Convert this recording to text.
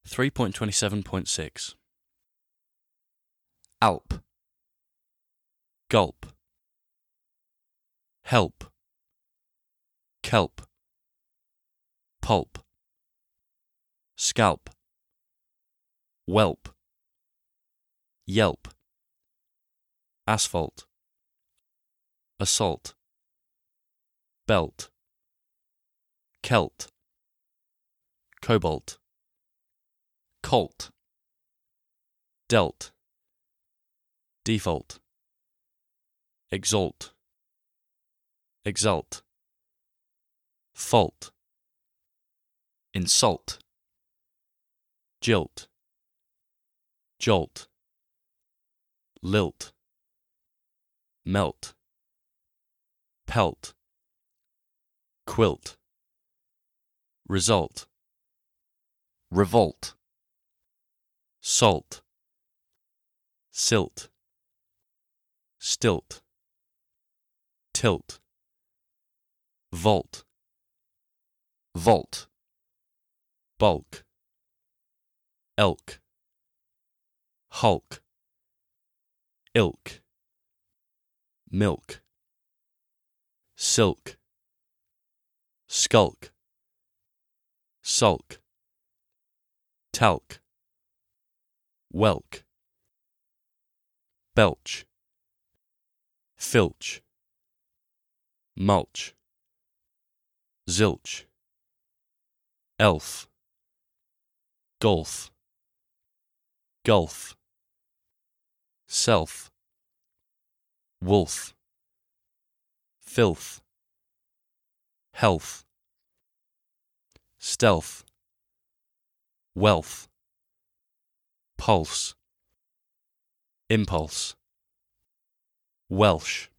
3.27.6 Alp, Gulp, Help, Kelp, Pulp, Scalp, Whelp, Yelp, Asphalt, Assault, Belt, Celt, Cobalt, Colt, Dealt, Default, Exalt, Exult, Fault, Insult, Jilt, Jolt, Lilt, Melt, Pelt, Quilt, Result, Revolt, Salt, Silt, Stilt, Tilt, Volt, Vault, Bulk, Elk, Hulk, Ilk, Milk, Silk, Skulk, Sulk, Talc, Welk, Belch, Filch, Mulch, Zilch, Elf, Golf, Gulf, Self, Wolf, Filth, Health, Stealth, Wealth, Pulse, Impulse, Welsh,